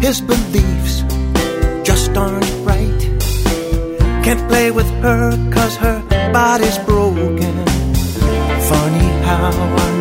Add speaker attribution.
Speaker 1: His beliefs just aren't right. Can't play with her 'cause her body's broken. Funny how our